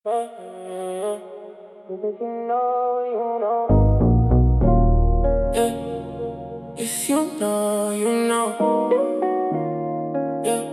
If you know, you know. Yeah. If you know, you know. Yeah.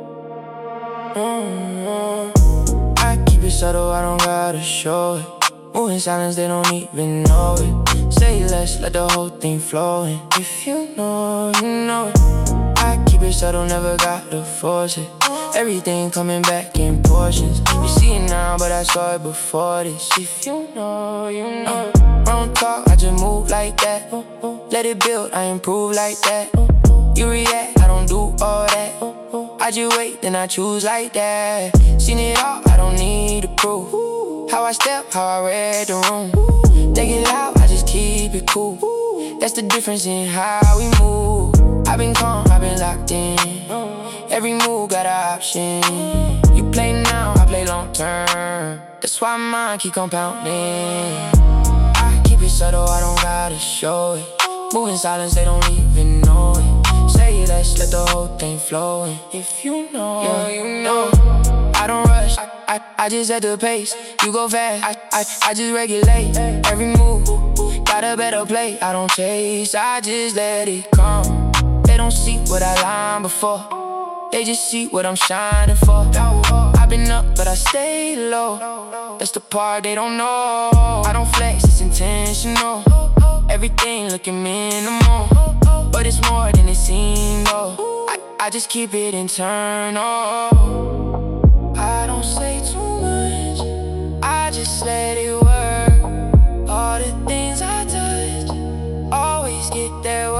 I keep it subtle, I don't gotta show it. Moving silence, they don't even know it. Say less, let the whole thing flow in. If you know, you know it. I keep it subtle, never gotta force it. Everything coming back in portions. You see it now, but I saw it before this. If you know, you know. Don't talk, I just move like that. Let it build, I improve like that. You react, I don't do all that. I just wait, then I choose like that. Seen it all, I don't need to prove. How I step, how I read the room. They get loud, I just keep it cool. That's the difference in how we move. I've been calm, I've been locked in. Every move got an option. You play now, I play long term. That's why mine keep compounding. I keep it subtle, I don't gotta show it. Moving silence, they don't even know it. Say less, let the whole thing flow in. If you know, yeah, you know. I don't rush, I just set the pace. You go fast, I just regulate. Every move, got a better play. I don't chase, I just let it come. They don't see what I lined before. They just see what I'm shining for. I've been up, but I stay low. That's the part they don't know. I don't flex, it's intentional. Everything looking minimal, but it's more than it seems though. I just keep it internal. I don't say too much, I just let it work. All the things I touch always get their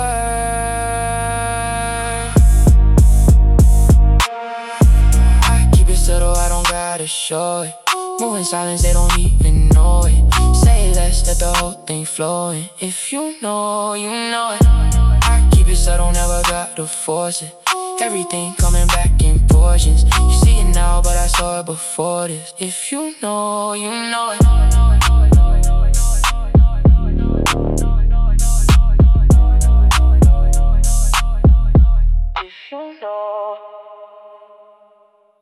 word. I keep it subtle, I don't gotta show it. Moving silence, they don't even know it. Say less, let the whole thing flow in. If you know, you know it. I keep it subtle, never gotta force it. Everything coming back in portions. You see it now, but I saw it before this. If you know, you know it.